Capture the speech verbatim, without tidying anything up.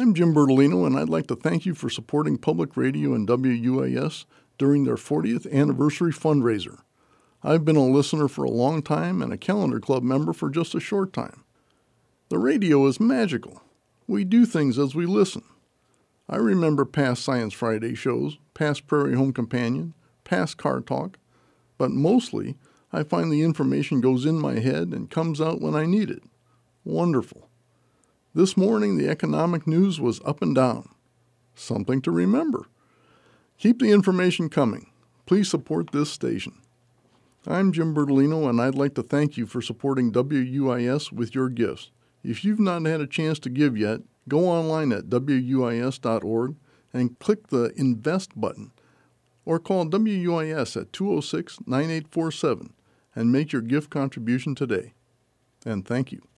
I'm Jim Bertolino, and I'd like to thank you for supporting Public Radio and W U A S during their fortieth anniversary fundraiser. I've been a listener for a long time and a Calendar Club member for just a short time. The radio is magical. We do things as we listen. I remember past Science Friday shows, past Prairie Home Companion, past Car Talk, but mostly I find the information goes in my head and comes out when I need it. Wonderful. This morning, the economic news was up and down. Something to remember. Keep the information coming. Please support this station. I'm Jim Bertolino, and I'd like to thank you for supporting W U I S with your gifts. If you've not had a chance to give yet, go online at W U I S dot org and click the Invest button, or call W U I S at two oh six, nine eight four seven and make your gift contribution today. And thank you.